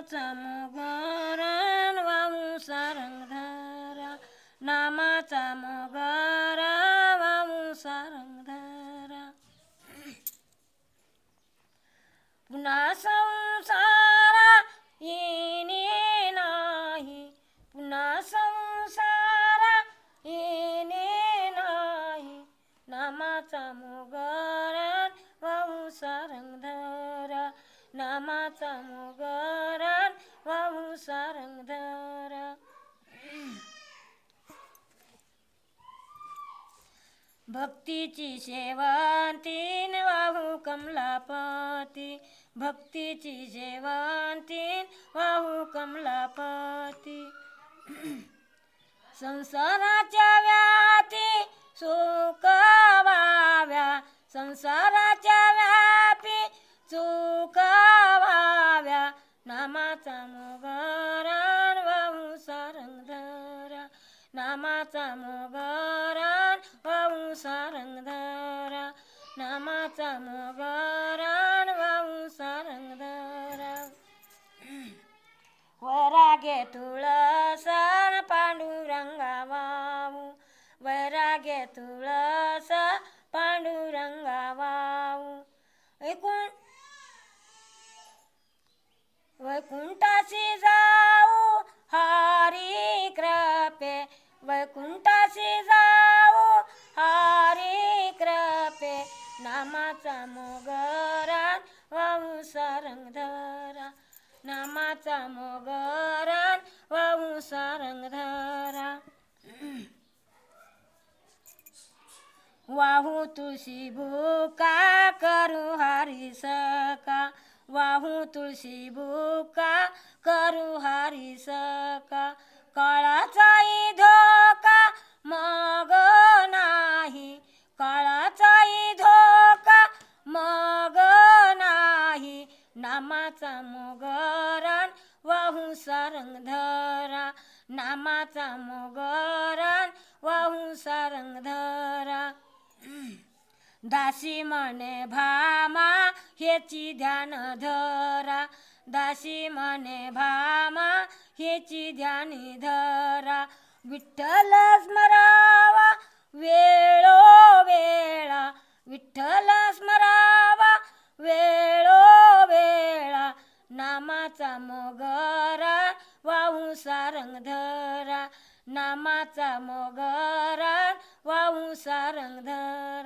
नामाचा मोगरण वाहू सारंगधरा, नामाचा मोगरा वाहू सारंगधरा. पुन्हा संसारा येणे नाही, पुन्हा संसारा येणे नाही. नामाचा मोगरण वाहू सारंगधरा, नामाचा मोगरण वाहू सारंगधरा. भक्तीची शेवंतीन वाहू कमलापती, भक्तीची शेवंतीन वाहू कमलापती. संसाराच्या व्यापी सुख व्हाव्या, संसाराच्या व्यापी सुख व्हाव्या. नामाचा मोगरण वाहू सारंगधरा, नामाचा मोगरण वाहू सारंगधरा, नामाचा मोगरण वाहू सारंगधरा. वैराग्य तुळस पांडुरंगा वाहू, वैराग्य तुळस पांडुरंगा वाहू. वैकुंठाशी जाऊ हरी कृपे, वैकुंठाशी जाऊ हरी कृपे. नामाचा मोगरण वाहू सारंगधरा, नामाचा मोगरण वाहू सारंगधरा. वाहू तुळशी बुका करू हरी सका, वाहू तुळशी बुका करू हरी सका. काळाचाही धोका मग नाही, काळाचाही धोका मग नाही. नामाचा मोगरण वाहू सारंगधरा, नामाचा मोगरण वाहू सारंगधरा. दासी म्हणे भामा हेची ध्यान धरा, दासी म्हणे भामा हेची ध्यानी धरा. विठ्ठल स्मरावा वेळोवेळा, विठ्ठल स्मरावा वेळोवेळा. नामाचा मोगरण वाहू सारंगधरा, नामाचा मोगरण वाहू सारंगधरा.